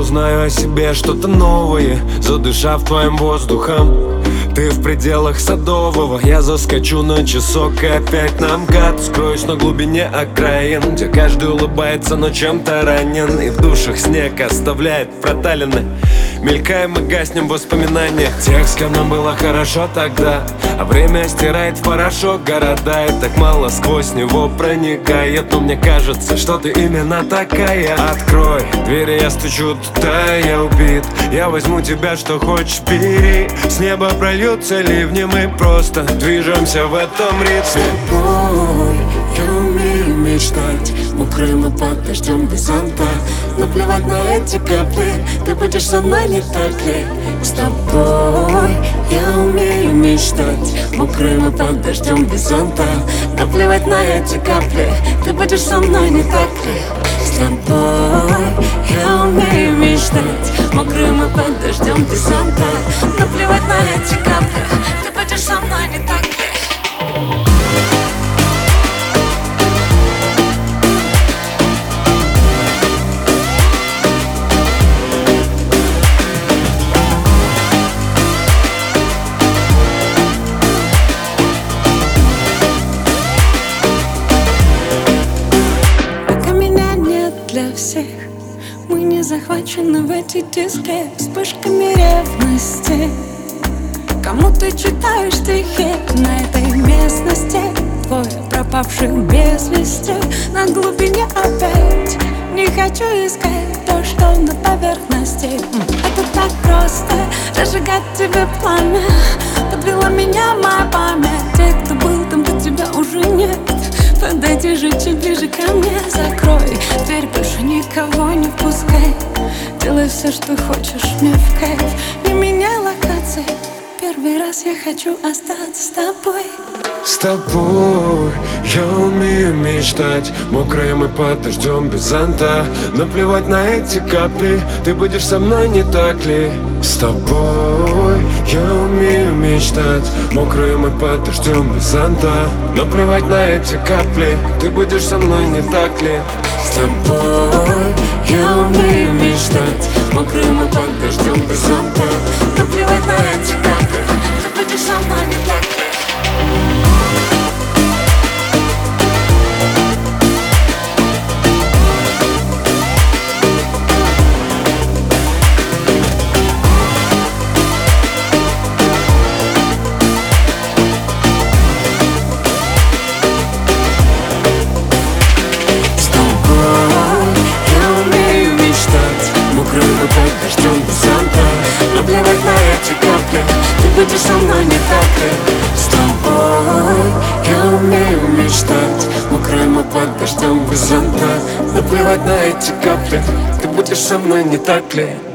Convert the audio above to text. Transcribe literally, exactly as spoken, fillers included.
узнаю о себе что-то новое, задышав твоим воздухом. Ты в пределах Садового, я заскочу на часок и опять на МКАД. Скроюсь на глубине окраин, где каждый улыбается, но чем-то ранен. И в душах снег оставляет проталины. Мелькаем и гаснем в воспоминаниях тех, с кем нам было хорошо тогда. А время стирает в порошок города, и так мало сквозь него проникает. Но мне кажется, что ты именно такая. Открой двери, я стучу туда, я убит. Я возьму тебя, что хочешь, бери. С неба прольются ливни, мы просто движемся в этом ритме. С тобой я умею мечтать, мокрым и под дождем без зонта. Наплевать на эти капли, ты будешь со мной, не так ли? С тобой я умею мечтать, мокрым и под дождем без зонта. Наплевать на эти капли, ты будешь со мной, не так ли? С тобой я умею мечтать, мокрым и под дождем без зонта. Наплевать на эти капли, ты будешь со мной, не так ли? Для всех мы не захвачены в эти диски вспышками ревности. Кому ты читаешь стихи на этой местности? Двое пропавших без вести на глубине опять. Не хочу искать то, что на поверхности. Это так просто, разжигать тебе пламя. Подвела меня моя память. Те, кто был там, до тебя уже нет. Подойди же чуть ближе ко мне, закрой дверь, больше никого не впускай. Делай все, что хочешь, мне в кайф. Не меняй локации, первый раз я хочу остаться с тобой. С тобой я умею мечтать, мокрым и под дождем без зонта. Наплевать на эти капли, ты будешь со мной, не так ли? С тобой я умею мечтать, мокрым и под дождем без зонта. Наплевать на эти капли, ты будешь со мной, не так ли? С тобой я умею мечтать, мокрым и под дождем без зонта. Наплевать на эти капли, ты будешь со мной, не так ли? Наплевать на эти капли, ты будешь со мной, не так ли? С тобой я умею мечтать, мокрым и под дождем без зонта. Наплевать на эти капли, ты будешь со мной, не так ли?